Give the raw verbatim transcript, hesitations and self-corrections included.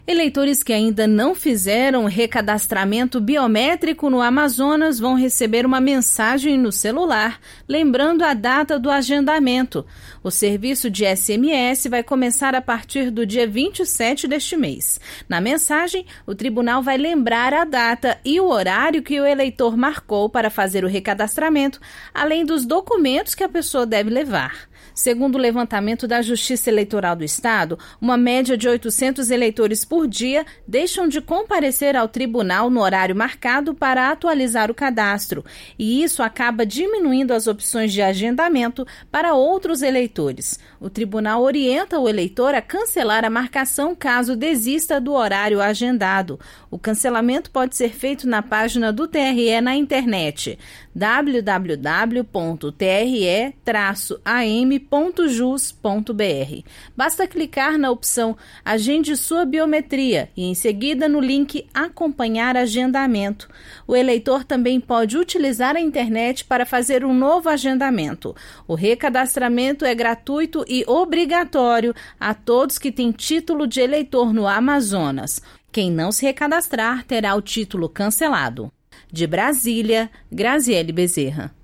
Eleitores que ainda não fizeram recadastramento biométrico no Amazonas vão receber uma mensagem no celular, lembrando a data do agendamento. O serviço de S M S vai começar a partir do dia vinte e sete deste mês. Na mensagem, o tribunal vai lembrar a data e o horário que o eleitor marcou para fazer o recadastramento, além dos documentos que a pessoa deve levar. Segundo o levantamento da Justiça Eleitoral do Estado, uma média de oitocentos eleitores por dia deixam de comparecer ao tribunal no horário marcado para atualizar o cadastro, e isso acaba diminuindo as opções de agendamento para outros eleitores. O tribunal orienta o eleitor a cancelar a marcação caso desista do horário agendado. O cancelamento pode ser feito na página do T R E na internet w w w ponto t r e traço a m ponto jus ponto b r. Basta clicar na opção Agende sua biometria e em seguida no link Acompanhar agendamento. O eleitor também pode utilizar a internet para fazer um novo agendamento. O recadastramento é gratuito e obrigatório a todos que têm título de eleitor no Amazonas. Quem não se recadastrar terá o título cancelado. De Brasília, Graziele Bezerra.